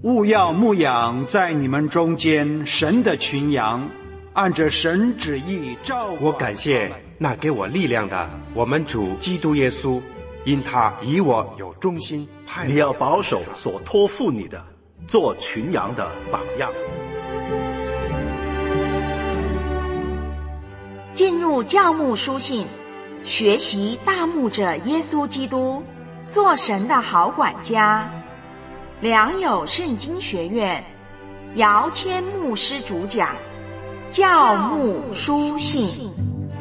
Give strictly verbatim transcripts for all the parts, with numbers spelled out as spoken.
务要牧养在你们中间神的群羊，按着神旨意照管。 我感谢那给我力量的我们主基督耶稣，因他以我有忠心派。 你要保守所托付你的，做群羊的榜样。 进入教牧书信，学习大牧者耶稣基督，做神的好管家。良友圣经学院姚谦牧师主讲，教牧书信。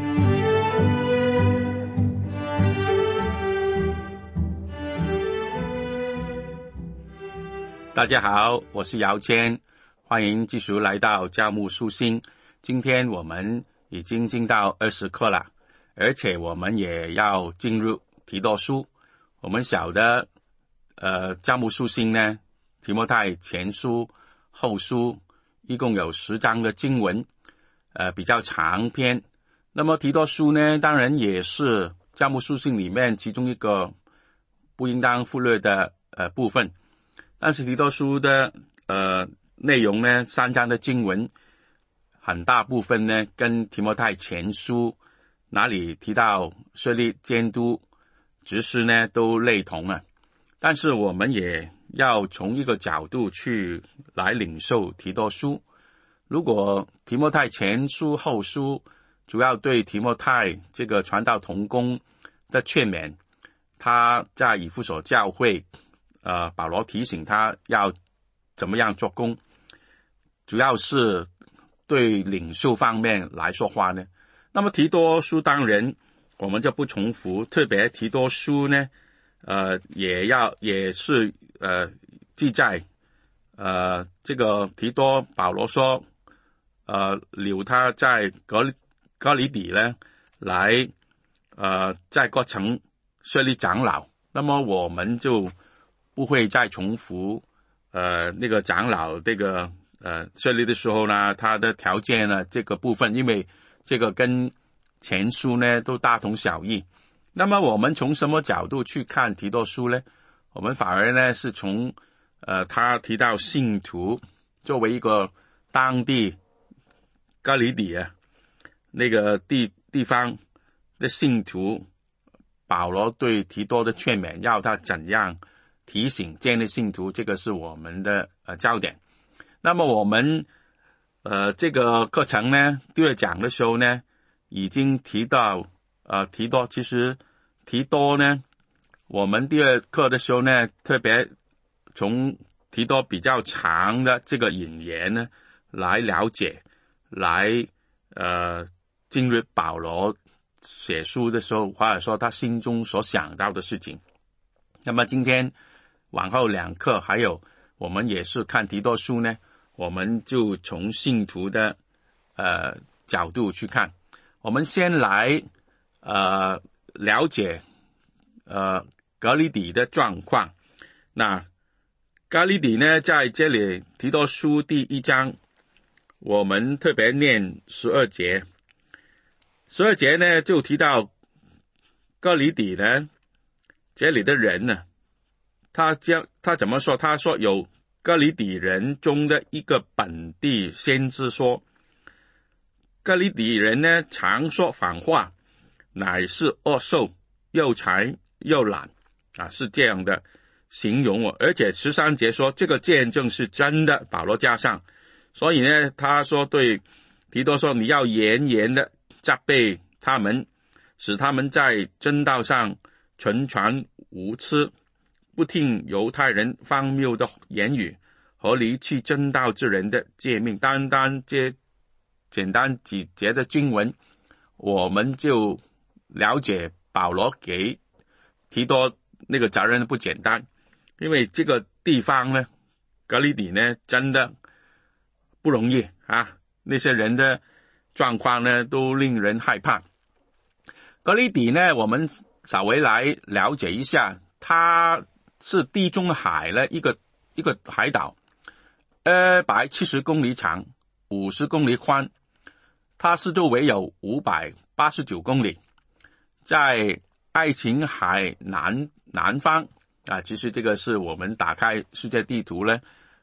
大家好，我是姚谦，欢迎继续来到教牧书信。今天我们已经进到二十课了，而且我们也要进入提多书。我们晓得呃，教牧书信呢，提摩太前书、后书，一共有十章的经文，呃，比较长篇。那么提多书呢，当然也是教牧书信里面其中一个不应当忽略的呃部分。但是提多书的呃内容呢，三章的经文，很大部分呢跟提摩太前书哪里提到设立监督、执事呢，都类同啊。但是我们也要从一个角度去来领受提多书。如果提摩太前书后书主要对提摩太这个传道同工的劝勉，他在以弗所教会呃，保罗提醒他要怎么样做工，主要是对领袖方面来说话呢。那么提多书当然我们就不重复，特别提多书呢呃，也要也是呃记载呃这个提多保罗说呃留他在格格里底呢来呃在各城设立长老。那么我们就不会再重复呃那个长老这个呃设立的时候呢，他的条件呢这个部分，因为这个跟前书呢都大同小异。那么我们从什么角度去看提多书呢？我们反而呢是从呃他提到信徒作为一个当地哥里底啊那个地地方的信徒，保罗对提多的劝勉，要他怎样提醒建立信徒，这个是我们的呃焦点。那么我们呃这个课程呢第二讲的时候呢，已经提到呃提多，其实提多呢，我们第二课的时候呢，特别从提多比较长的这个引言呢来了解，来呃进入保罗写书的时候，或者说他心中所想到的事情。那么今天往后两课还有我们也是看提多书呢，我们就从信徒的呃角度去看。我们先来呃了解呃格里底的状况。那格里底呢，在这里提多书第一章，我们特别念十二节。十二节呢就提到格里底呢，这里的人呢，他将他怎么说？他说有格里底人中的一个本地先知说，格里底人呢常说反话，乃是恶兽，又馋又懒啊，是这样的形容我。而且十三节说这个见证是真的，保罗加上，所以呢他说对提多说，你要严严的责备他们，使他们在真道上纯全无疵，不听犹太人荒谬的言语和离弃真道之人的诫命。单单这简单几节的经文，我们就了解保罗给提多那个责任不简单。因为这个地方呢，格里底呢真的不容易啊，那些人的状况呢都令人害怕。格里底呢，我们稍微来了解一下，它是地中海的一个一个海岛，二百七十公里长，五十公里宽，它四周围有五百八十九公里，在爱琴海南南方啊。其实这个是我们打开世界地图呢，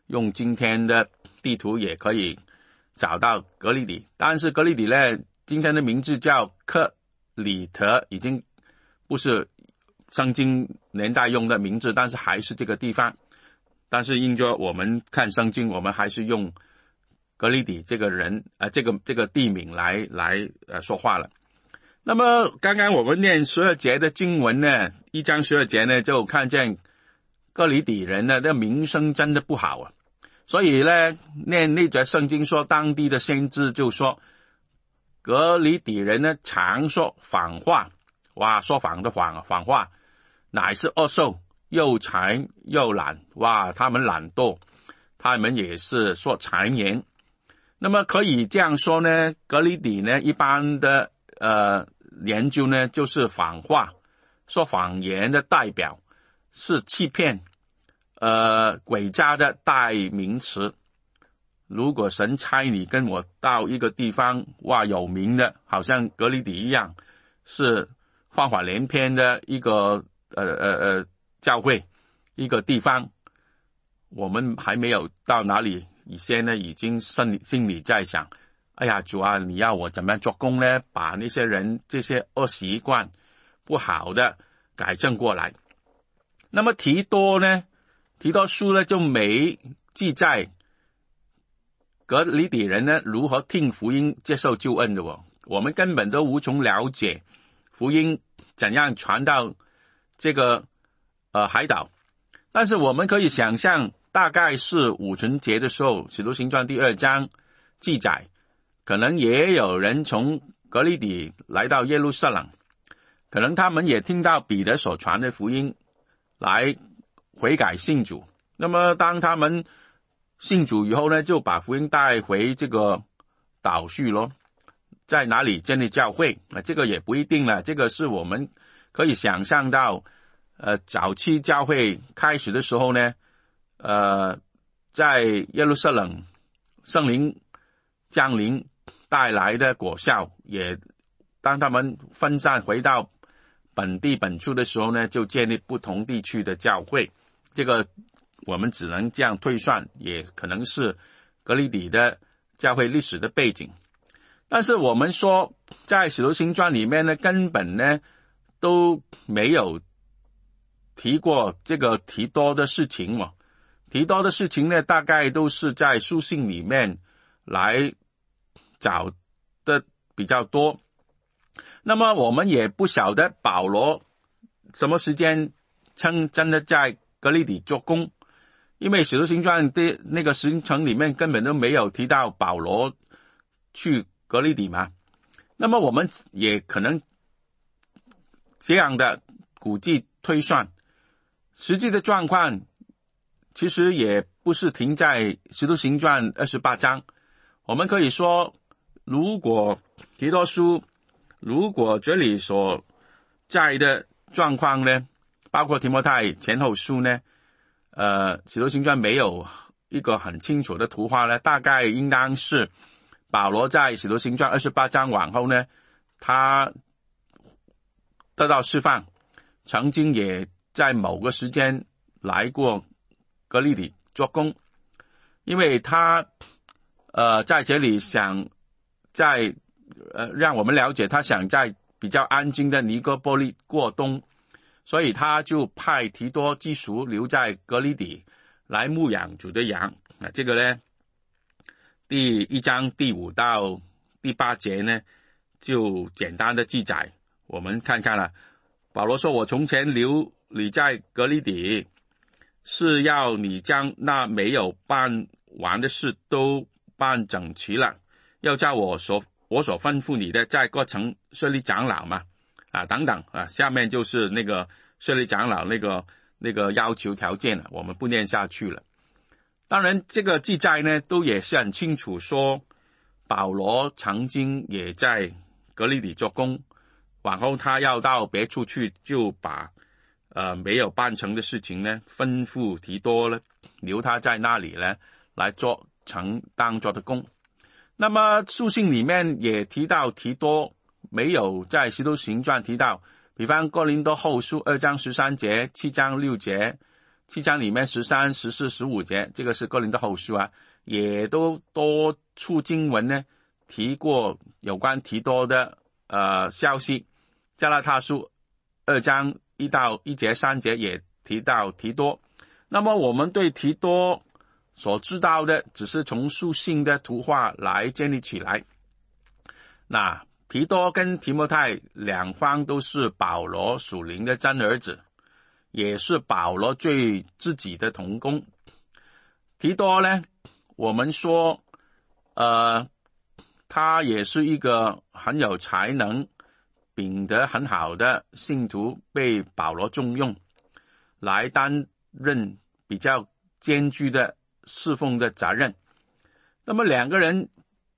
用今天的地图也可以找到格里底。但是格里底呢，今天的名字叫克里特，已经不是圣经年代用的名字，但是还是这个地方。但是因着我们看圣经，我们还是用格里底这个人呃这个这个地名来来呃说话了。那么刚刚我们念十二节的经文呢，一章十二节呢，就看见格里底人呢的名声真的不好啊。所以呢，念那节圣经说，当地的先知就说，格里底人呢常说谎话，哇，说谎的谎谎话，乃是恶兽，又馋又懒，哇，他们懒惰，他们也是说谗言。那么可以这样说呢，格里底呢一般的呃研究呢，就是谎话，说谎言的代表，是欺骗呃诡诈的代名词。如果神差你跟我到一个地方，哇，有名的好像格里底一样，是谎话连篇的一个呃呃呃教会，一个地方，我们还没有到哪里以前呢，已经心里心里在想，哎呀，主啊，你要我怎么样做工呢？把那些人这些恶习惯不好的改正过来。那么提多呢，提多书呢就没记载格里底人呢如何听福音接受救恩的哦，我们根本都无从了解福音怎样传到这个呃海岛。但是我们可以想象，大概是五旬节的时候，使徒行传第二章记载，可能也有人从格里底来到耶路撒冷，可能他们也听到彼得所传的福音，来悔改信主。那么当他们信主以后呢，就把福音带回这个岛去咯，在哪里建立教会啊？这个也不一定了，这个是我们可以想象到，呃，早期教会开始的时候呢，呃，在耶路撒冷圣灵降临带来的果效，也当他们分散回到本地本处的时候呢，就建立不同地区的教会。这个我们只能这样推算，也可能是格里底的教会历史的背景。但是我们说，在使徒行传里面呢，根本呢都没有提过这个提多的事情哦。提多的事情呢，大概都是在书信里面来找的比较多。那么我们也不晓得保罗什么时间称真的在格里底做工，因为使徒行传的那个行程里面根本都没有提到保罗去格里底嘛。那么我们也可能这样的估计推算，实际的状况其实也不是停在使徒行传二十八章。我们可以说，如果提多书，如果这里所在的状况呢，包括提摩太前后书呢，呃，使徒行传没有一个很清楚的图画呢，大概应当是保罗在使徒行传二十八章往后呢，他得到释放，曾经也在某个时间来过格里底做工，因为他呃在这里想在呃让我们了解，他想在比较安静的尼哥波利过冬，所以他就派提多基属留在格里底来牧养主的羊。啊，这个呢，第一章第五到第八节呢，就简单的记载。我们看看了，保罗说：“我从前留你在格里底，是要你将那没有办完的事都办整齐了，要叫我所我所吩咐你的，在各城设立长老嘛，啊等等啊，下面就是那个设立长老那个那个要求条件了，我们不念下去了。当然，这个记载呢，都也是很清楚说，保罗曾经也在格里底做工，往后他要到别处去，就把呃没有办成的事情呢，吩咐提多了，留他在那里呢，来做成当做的工。那么书信里面也提到提多，没有在使徒行传提到，比方哥林多后书二章十三节、七章六节， 七章里面十三、十四、十五节，这个是哥林多后书啊，也都多处经文呢提过有关提多的呃消息。加拉太书二章一到一节三节也提到提多。那么我们对提多所知道的只是从书信的图画来建立起来。那提多跟提摩太两方都是保罗属灵的真儿子，也是保罗最自己的同工。提多呢，我们说呃，他也是一个很有才能秉德很好的信徒，被保罗重用来担任比较艰巨的侍奉的责任。那么两个人，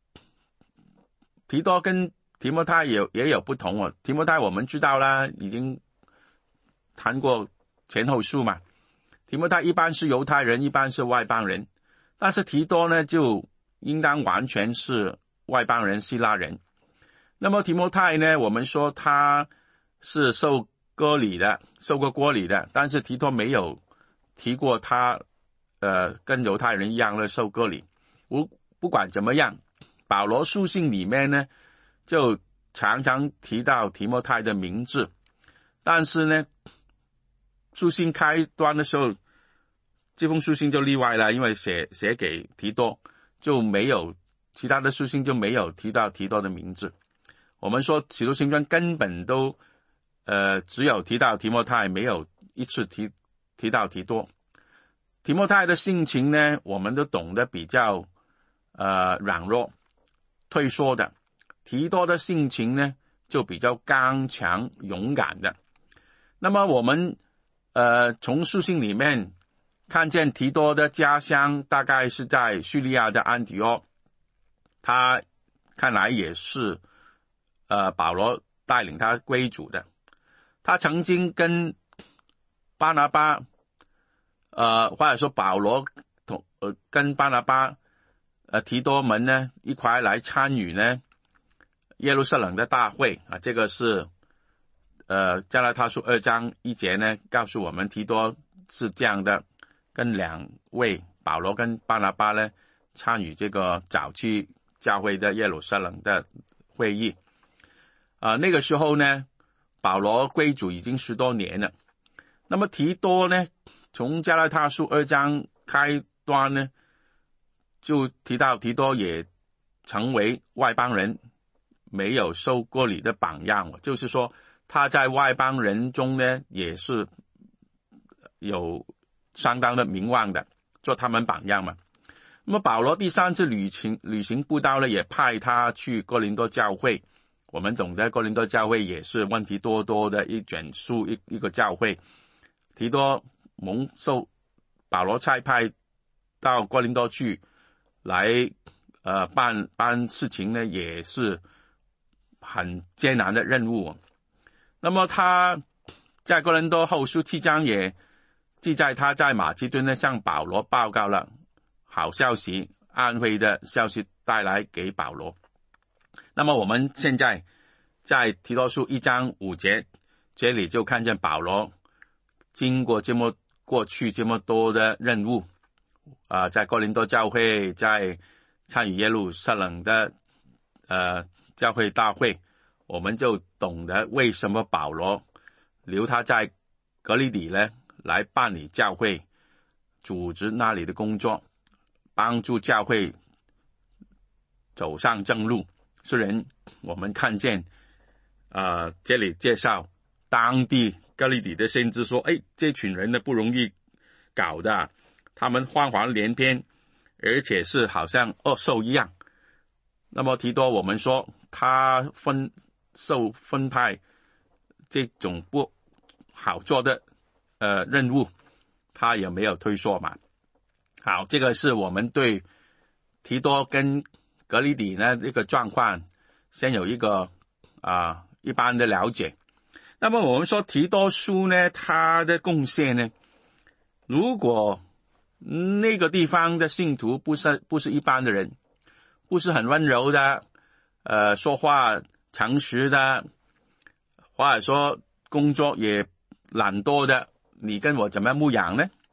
提多跟提摩太也也有不同哦。提摩太我们知道啦，已经谈过前后书嘛。提摩太一般是犹太人，一般是外邦人，但是提多呢，就应当完全是外邦人，希腊人。那么提摩太呢，我们说他是受割礼的，受过割礼的，但是提多没有提过他呃跟犹太人一样的受割礼。不不管怎么样，保罗书信里面呢就常常提到提摩太的名字，但是呢书信开端的时候，这封书信就例外了，因为写写给提多，就没有其他的书信就没有提到提多的名字。我们说使徒行传根本都呃只有提到提摩太，没有一次提提到提多。提摩太的性情呢，我们都懂得比较呃软弱退缩的，提多的性情呢就比较刚强勇敢的。那么我们呃从书信里面看见提多的家乡大概是在叙利亚的安提阿，他看来也是呃保罗带领他归主的。他曾经跟巴拿巴呃或者说保罗同呃跟巴拿巴呃提多们呢一块来参与呢耶路撒冷的大会啊，这个是呃加拉太书二章一节呢告诉我们提多是这样的，跟两位保罗跟巴拿巴呢参与这个早期教会的耶路撒冷的会议啊、呃，那个时候呢保罗归主已经十多年了。那么提多呢从加拉太书二章开端呢就提到提多也成为外邦人没有受割礼的榜样，就是说他在外邦人中呢也是有相当的名望的，做他们榜样嘛。那么保罗第三次旅行旅行布道呢，也派他去哥林多教会。我们懂得哥林多教会也是问题多多的一卷书一一个教会。提多蒙受保罗差派到哥林多去来呃办办事情呢，也是很艰难的任务。那么他在哥林多后书七章也记载他在马其顿呢向保罗报告了好消息，安慰的消息带来给保罗。那么我们现在在提多书一章五节这里就看见保罗经过这么过去这么多的任务啊、呃，在哥林多教会，在参与耶路撒冷的呃教会大会，我们就懂得为什么保罗留他在革哩底呢，来办理教会，组织那里的工作，帮助教会走上正路。虽然我们看见呃这里介绍当地革哩底的先知说，哎，这群人呢不容易搞的，他们谎话连篇，而且是好像恶兽一样。那么提多我们说他分受分派这种不好做的呃任务，他也没有退缩嘛。好，这个是我们对提多跟革哩底呢这个状况先有一个啊、呃、一般的了解。那么我们说提多书呢，他的贡献呢，如果那个地方的信徒不是不是一般的人，不是很温柔的，呃，说话诚实的，或者说工作也懒惰的，你跟我怎么牧养呢？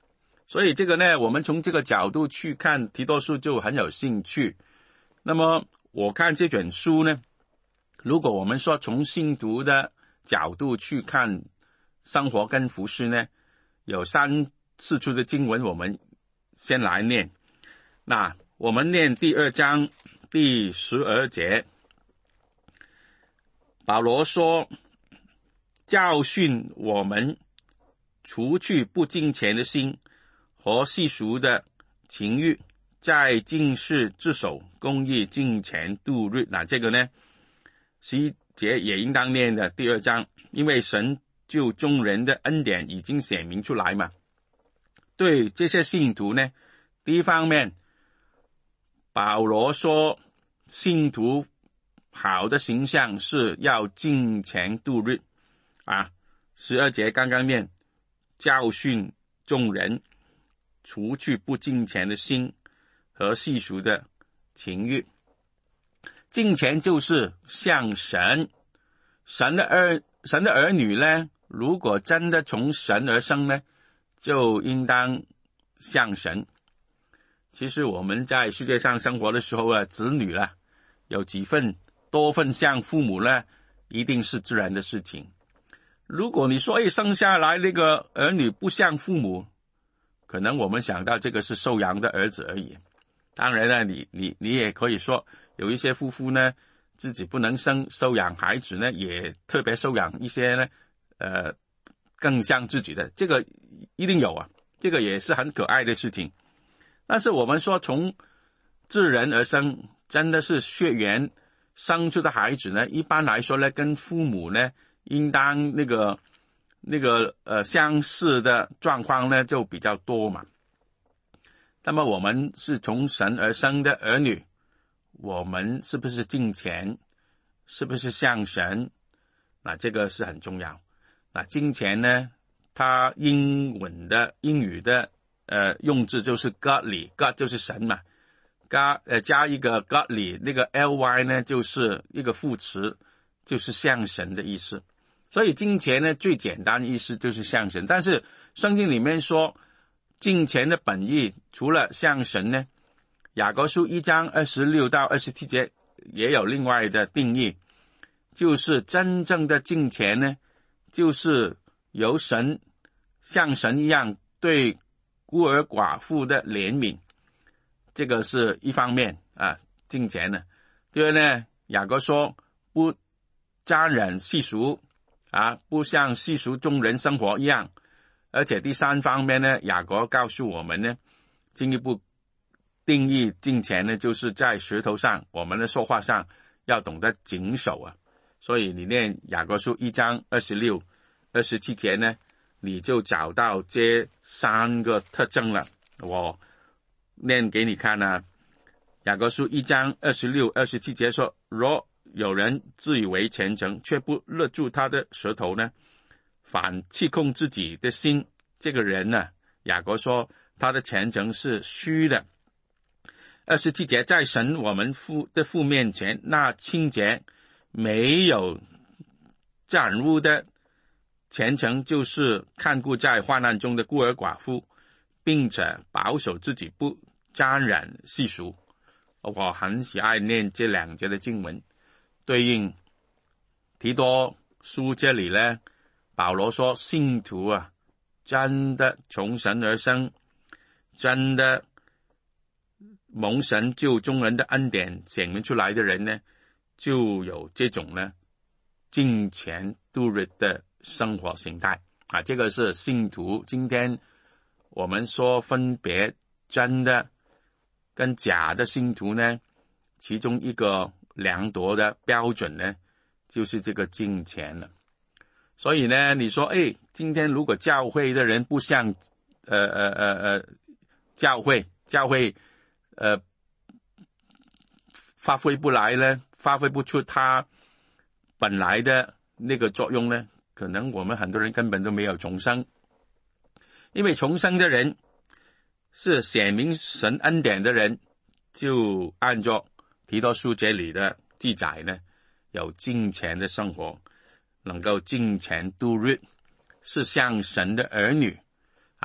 所以这个呢，我们从这个角度去看提多书就很有兴趣。那么我看这卷书呢，如果我们说从信徒的角度去看生活跟服事呢，有三次出的经文，我们先来念。那我们念第二章第十二节，保罗说，教训我们除去不敬虔的心和世俗的情欲，在敬事之手公义敬虔度日。那这个呢，十一节也应当念的第二章，因为神就众人的恩典已经显明出来嘛。对这些信徒呢，第一方面，保罗说信徒好的形象是要敬虔度日啊。十二节刚刚念，教训众人除去不敬虔的心和世俗的情欲。敬虔就是向神，神的儿神的儿女呢，如果真的从神而生呢，就应当向神。其实我们在世界上生活的时候啊，子女啦，有几份多份向父母呢，一定是自然的事情。如果你说，哎，生下来那个儿女不像父母，可能我们想到这个是收养的儿子而已。当然了，你你你也可以说，有一些夫妇呢，自己不能生，收养孩子呢，也特别收养一些呢，呃，更像自己的，这个一定有啊，这个也是很可爱的事情。但是我们说从自然而生，真的是血缘生出的孩子呢，一般来说呢，跟父母呢，应当那个那个呃相似的状况呢，就比较多嘛。那么我们是从神而生的儿女，我们是不是敬虔，是不是向神，那这个是很重要。那敬虔呢，它英文的英语的呃用字就是 godly， God 就是神嘛，加呃加一个 godly， 那个 ly 呢就是一个副词，就是向神的意思。所以敬虔呢，最简单的意思就是向神。但是圣经里面说敬虔的本意除了向神呢，雅各书一章二十六到二十七节也有另外的定义，就是真正的敬虔呢，就是由神像神一样对孤儿寡妇的怜悯，这个是一方面啊，敬虔呢。第二呢，雅各说不沾染世俗啊，不像世俗中人生活一样。而且第三方面呢，雅各告诉我们呢，进一步定义敬虔呢，就是在舌头上，我们的说话上要懂得谨守啊。所以你念雅各书一章二十六、二十七节呢，你就找到这三个特征了。我念给你看啊。雅各书一章二十六、二十七节说，若有人自以为虔诚，却不勒住他的舌头呢，反气控自己的心，这个人呢，雅各说他的虔诚是虚的。二十七节，在神我们父的父面前，那清洁没有沾污的虔诚，就是看顾在患难中的孤儿寡妇，并且保守自己不沾染世俗。我很喜爱念这两节的经文，对应提多书这里呢，保罗说信徒啊，真的从神而生，真的蒙神救众人的恩典显明出来的人呢，就有这种呢敬虔度日的生活形态啊。这个是信徒今天我们说分别真的跟假的信徒呢，其中一个量度的标准呢，就是这个敬虔了。所以呢，你说，哎，今天如果教会的人不像，呃呃呃呃，教会教会，呃，发挥不来呢，发挥不出它本来的那个作用呢，可能我们很多人根本都没有重生，因为重生的人是显明神恩典的人，就按照提多书这里的记载呢，有敬虔的生活，能够敬虔度日，是像神的儿女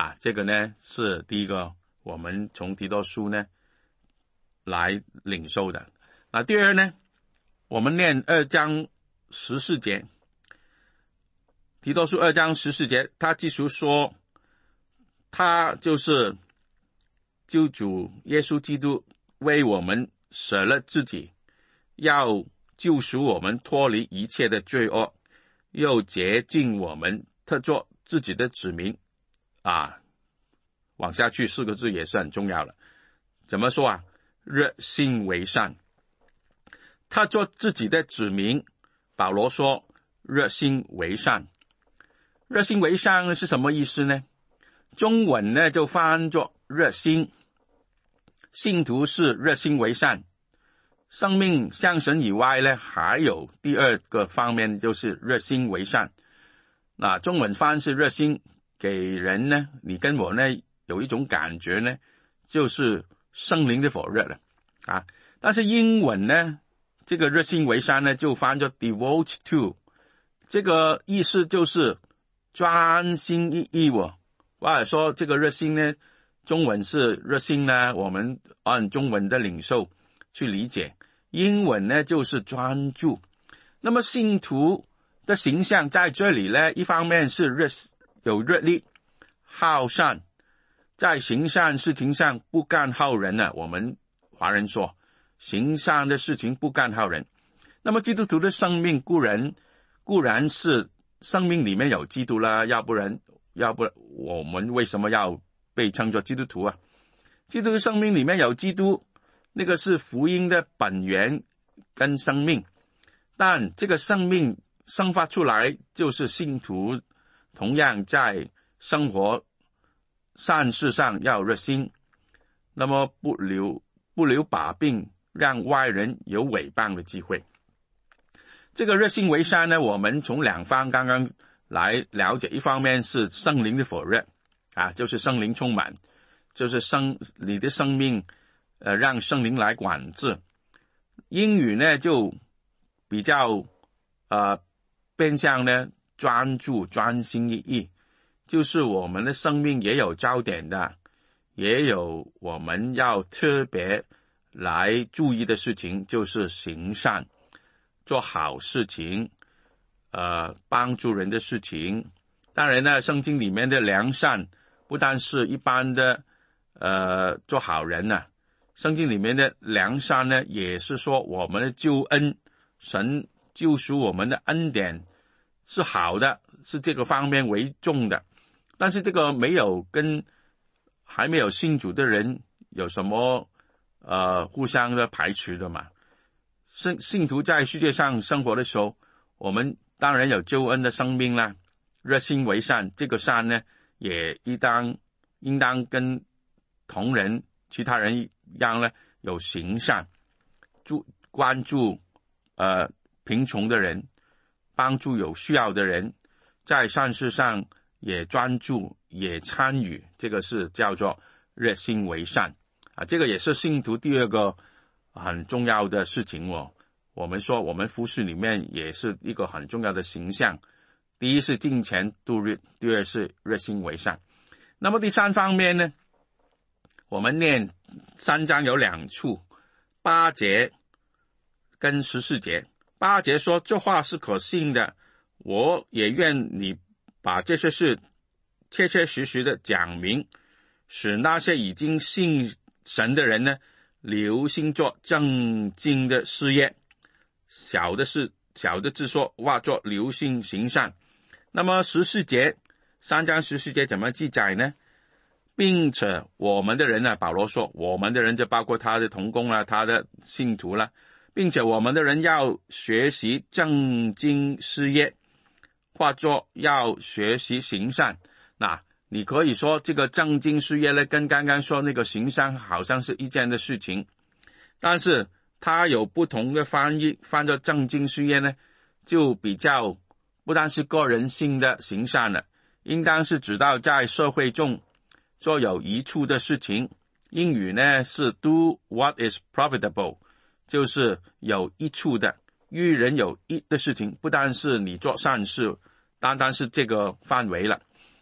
啊，这个呢是第一个我们从提多书呢来领受的。那第二呢，我们念二章十四节，提多书二章十四节，他记述说，他就是救主耶稣基督为我们舍了自己，要救赎我们脱离一切的罪恶，又洁净我们，特作自己的子民啊。往下去四个字也是很重要的，怎么说啊？热心为善。他做自己的子民，保罗说热心为善。热心为善是什么意思呢？中文呢就翻作热心，信徒是热心为善。生命向神以外呢，还有第二个方面就是热心为善。那中文翻是热心，给人呢，你跟我呢有一种感觉呢，就是圣灵的火热了啊。但是英文呢，这个热心为善呢就翻作 devote to， 这个意思就是专心一意哦。或者说这个热心呢，中文是热心呢，我们按中文的领受去理解，英文呢就是专注。那么信徒的形象在这里呢，一方面是热有热力好善，在行善事情上不干好人呢、啊、我们华人说行善的事情不干好人。那么基督徒的生命固然固然是生命里面有基督啦，要不然要不然我们为什么要被称作基督徒啊？基督的生命里面有基督，那个是福音的本源跟生命，但这个生命生发出来就是信徒同样在生活善事上要热心，那么不留不留把柄，让外人有诽谤的机会。这个热心为善呢，我们从两方刚刚来了解，一方面是圣灵的火热啊，就是圣灵充满，就是生你的生命呃让圣灵来管制。英语呢就比较呃变相呢专注专心一意，就是我们的生命也有焦点的，也有我们要特别来注意的事情，就是行善，做好事情，呃，帮助人的事情。当然呢，圣经里面的良善不但是一般的呃做好人呢、啊，圣经里面的良善呢，也是说我们的救恩，神救赎我们的恩典是好的，是这个方面为重的。但是这个没有跟还没有信主的人有什么呃互相的排斥的嘛。信信徒在世界上生活的时候，我们当然有救恩的生命啦，热心为善，这个善呢也应当应当跟同人其他人一样呢，有行善，注关注呃贫穷的人，帮助有需要的人，在善事上也专注也参与，这个是叫做热心为善啊。这个也是信徒第二个很重要的事情哦。我们说我们服事里面也是一个很重要的形象，第一是敬虔度日，第二是热心为善。那么第三方面呢，我们念三章有两处，八节跟十四节。八节说这话是可信的，我也愿你把这些事切切实实的讲明，使那些已经信神的人呢留心做正经的事业。小的是小的字说哇做留心行善。那么十四节三章十四节怎么记载呢？并且我们的人呢，保罗说我们的人就包括他的同工啦，他的信徒啦，并且我们的人要学习正经事业，或者要学习行善。那你可以说这个正经事业呢，跟刚刚说那个行善好像是一件的事情，但是它有不同的翻译，翻作正经事业呢，就比较不单是个人性的行善了，应当是指到在社会中做有益处的事情。英语呢是 do what is profitable， 就是有益处的，与人有益的事情，不单是你做善事，单单是这个范围了。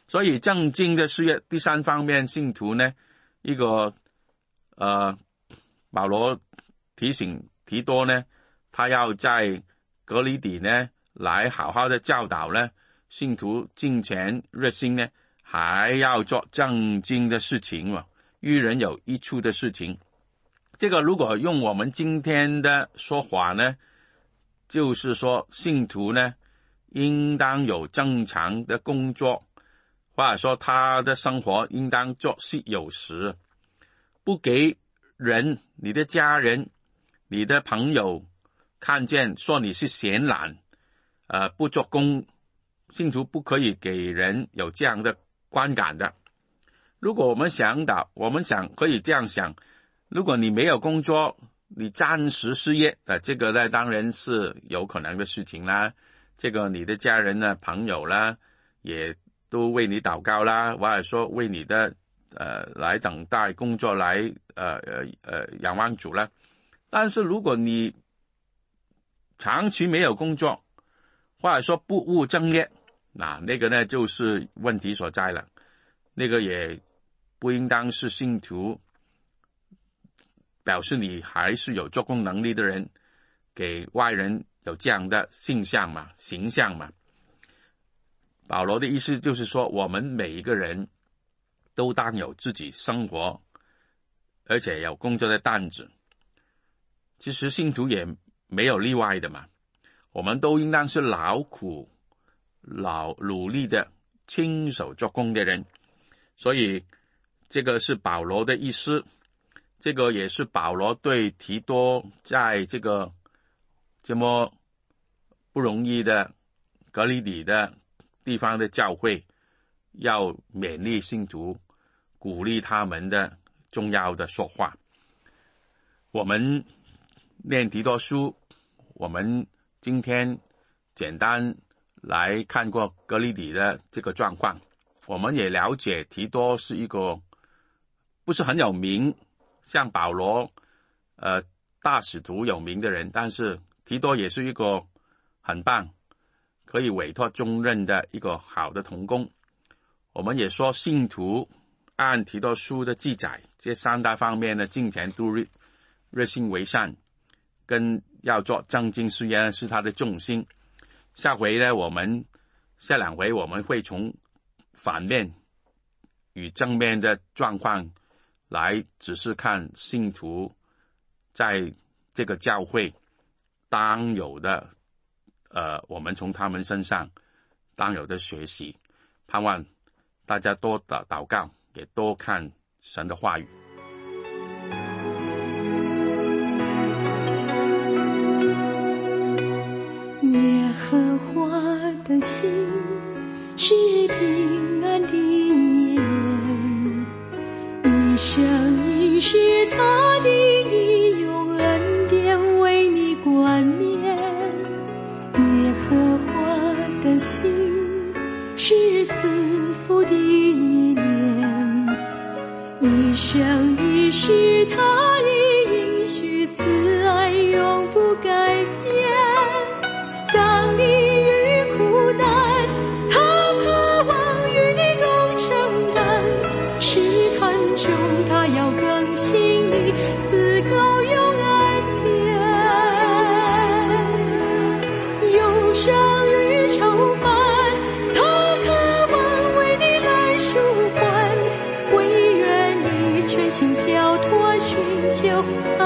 所以正经的事业，第三方面，信徒呢，一个呃，保罗提醒提多呢，他要在革哩底呢来好好的教导呢，信徒敬虔热心呢，还要做正经的事情嘛，与人有益处的事情。这个如果用我们今天的说法呢，就是说信徒呢应当有正常的工作，或者说他的生活应当作息有时，不给人，你的家人，你的朋友看见说你是闲懒，呃，不做工。信徒不可以给人有这样的观感的。如果我们想到，我们想可以这样想，如果你没有工作，你暂时失业，呃，这个呢当然是有可能的事情啦。这个你的家人呢、朋友啦，也都为你祷告啦，或者说为你的呃来等待工作来呃呃呃仰望主啦。但是如果你长期没有工作，或者说不务正业，那那个呢就是问题所在了。那个也不应当是信徒，表示你还是有做工能力的人，给外人有这样的形象嘛、形象嘛。保罗的意思就是说，我们每一个人都当有自己生活，而且有工作的担子。其实信徒也没有例外的嘛，我们都应当是劳苦、劳努力的、亲手做工的人。所以这个是保罗的意思，这个也是保罗对提多在这个这么不容易的革哩底的地方的教会，要勉励信徒，鼓励他们的重要的说话。我们念提多书，我们今天简单来看过革哩底的这个状况，我们也了解提多是一个不是很有名，像保罗呃大使徒有名的人，但是提多也是一个很棒，可以委托重任的一个好的同工。我们也说信徒按提多书的记载，这三大方面的敬虔度日、热心为善跟要做正经事业是他的重心。下回呢，我们下两回我们会从反面与正面的状况来只是看信徒在这个教会当有的呃，我们从他们身上当有的学习，盼望大家多祷祷告，也多看神的话语。 耶和华的心是平安的言，一生一世他的义用恩典为你冠冕。耶和华的心是赐福的念，一生一世他的应许慈爱永不改变。当你遇苦难，他渴望与你共承担，试探中他要更新你，赐高用恩典。忧伤与愁烦，他渴望为你来舒缓，唯愿你全心交托寻求